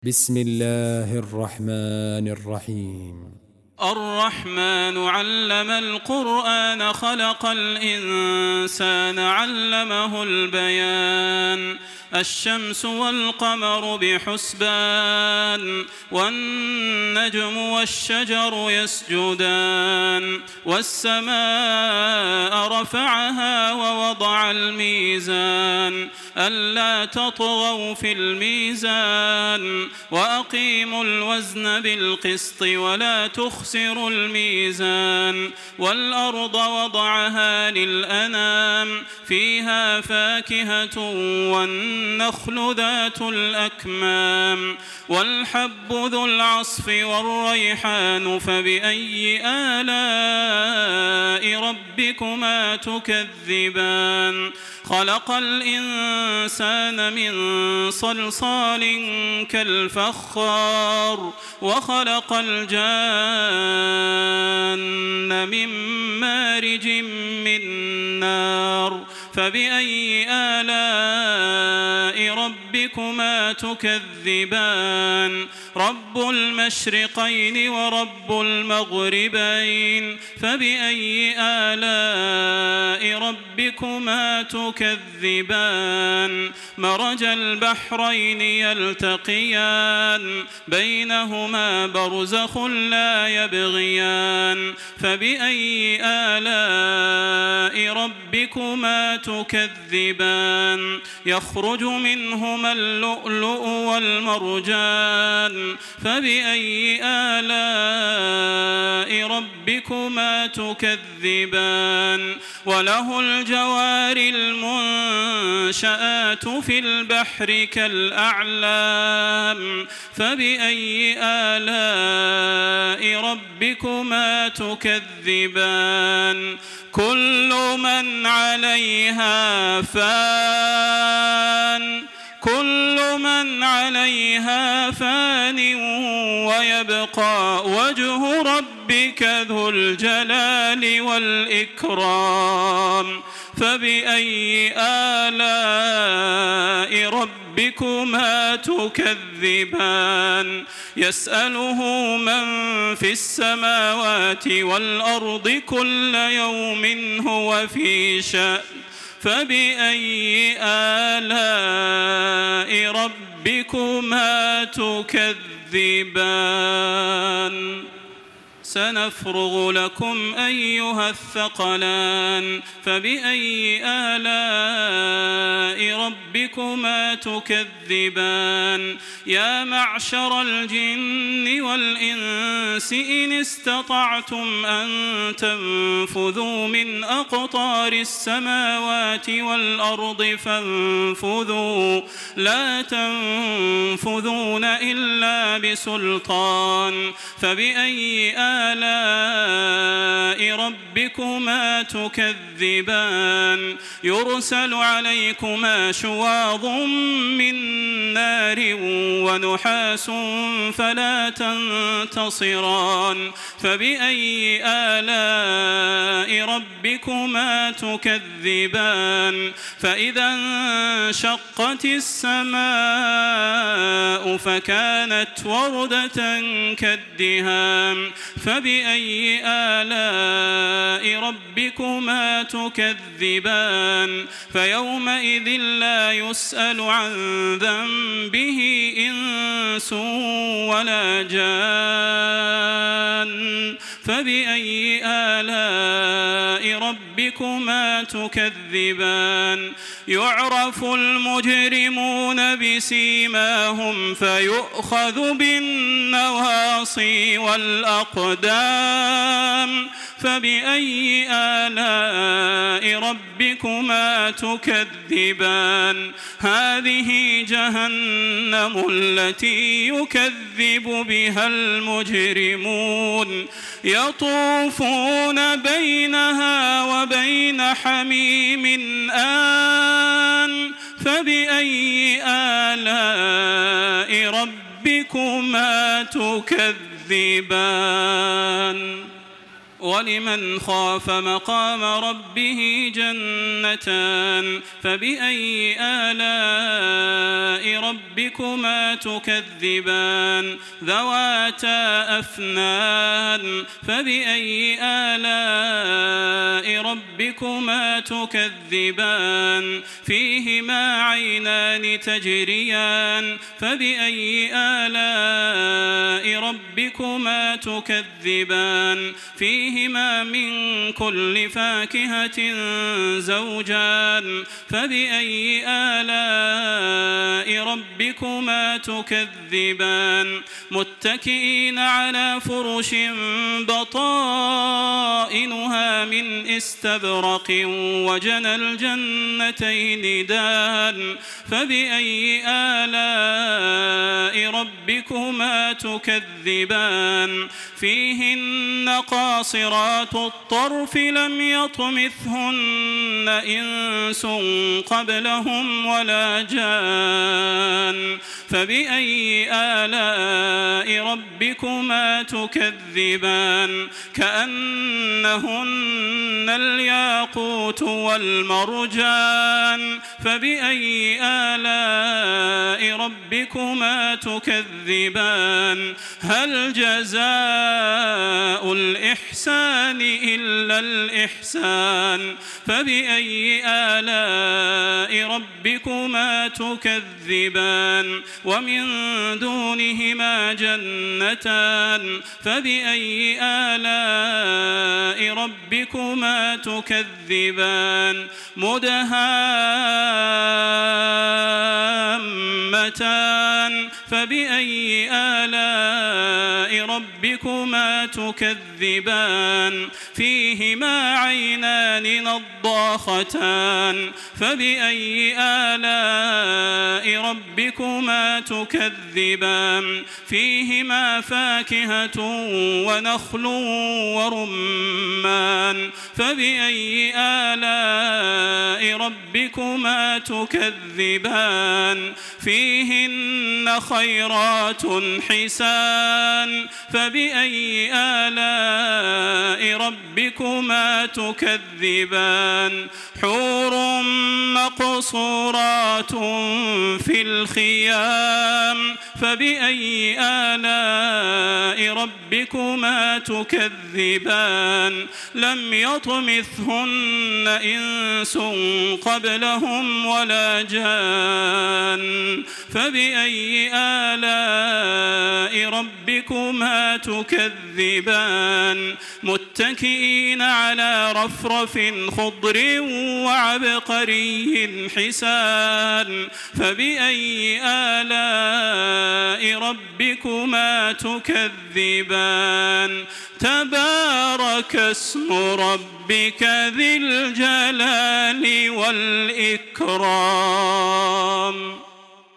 بسم الله الرحمن الرحيم. الرحمن علم القرآن خلق الإنسان علمه البيان الشمس والقمر بحسبان والنجم والشجر يسجدان والسماء رفعها ووضع الميزان ألا تطغوا في الميزان وأقيموا الوزن بالقسط ولا تخسروا الميزان والأرض وضعها للأنام فيها فاكهة والنخل ذات الأكمام والحب ذو العصف والريحان فبأي آلاء ربكما تكذبان خلق الإنسان من صلصال كالفخار وخلق الجان من مارج من نار فبأي آلاء ربكما تكذبان رب المشرقين ورب المغربين فبأي آلاء ربكما تكذبان مرج البحرين يلتقيان بينهما برزخ لا يبغيان فبأي آلاء ربكما تكذبان يخرج منهما اللؤلؤ والمرجان فبأي آلاء ربكما تكذبان وله الجوار المنشآت في البحر كالأعلام فبأي آلاء ربكما تكذبان كل من عليها فان ويبقى وجه ربك ذو الجلال والإكرام فبأي آلاء ربكما تكذبان يسأله من في السماوات والأرض كل يوم هو في شأن فبأي آلاء ربكما تكذبان سنفرغ لكم أيها الثقلان فبأي آلاء ربكما تكذبان يا معشر الجن والإنس إن استطعتم أن تنفذوا من أقطار السماوات والأرض فانفذوا لا تنفذون إلا بسلطان فبأي آلاء ربكما تكذبان يرسل عليكما شواظ من نار ونحاس فلا تنتصران فبأي آلاء ربكما تكذبان فإذا انشقت السماء فكانت وردة كالدهان فبأي آلاء ربكما تكذبان فيومئذ لا يسأل عن ذنبه إنس ولا جان فبأي آلاء ربكما تكذبان يعرف المجرمون بسيماهم فيؤخذ بالنواصي والأقدام فبأي آلاء ربكما تكذبان هذه جهنم التي يكذب بها المجرمون يطوفون بينها وبين حميم آن فبأي آلاء ربكما تكذبان ولمن خاف مقام ربه جنتان فبأي آلاء ربكما تكذبان ذواتا أفنان فبأي آلاء ربكما تكذبان فيهما عينان تجريان فبأي آلاء ربكما تكذبان فيهما من كل فاكهة زوجان فبأي آلاء ربكما تكذبان متكئين على فرش بطائنها من استبرق وجنى الجنتين دان فبأي آلاء ربكما تكذبان فيهن قاصرات الطرف لم يطمثهن إنس قبلهم ولا جان فبأي آلاء ربكما تكذبان كأنهن الياقوت والمرجان فبأي آلاء ربكما تكذبان هل جزاء الإحسان إلا الإحسان فبأي آلاء ربكما تكذبان ومن دونهما جنتان فبأي آلاء ربكما تكذبان مدهامتان فبأي آلاء ربكما تكذبان فيهما عينان نضاختان فبأي آلاء ربكما تكذبان فيهما فاكهة ونخل ورمان فبأي آلاء ربكما تكذبان فيهن خيرات حسان فبأي آلاء ربكما تكذبان حور مقصورات في الخيام فبأي آلاء ربكما تكذبان لم يطمثهن إنس قبلهم ولا جان فبأي آلاء ربكما تكذبان متكئين على رفرف خضر وعبقري حسان فبأي آلاء ربكما تكذبان تبارك اسم ربك ذي الجلال والإكرام.